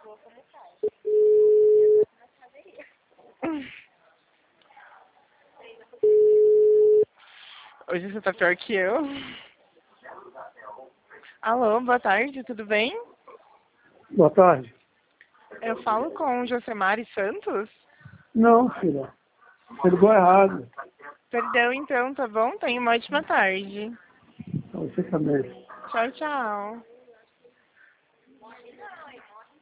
Hoje você tá pior que eu. Alô, boa tarde, tudo bem? Boa tarde. Eu falo com o Josemari Santos? Não, filha. Você ligou errado. Perdão então, tá bom? Tenha uma ótima tarde. Você também. Tchau, tchau.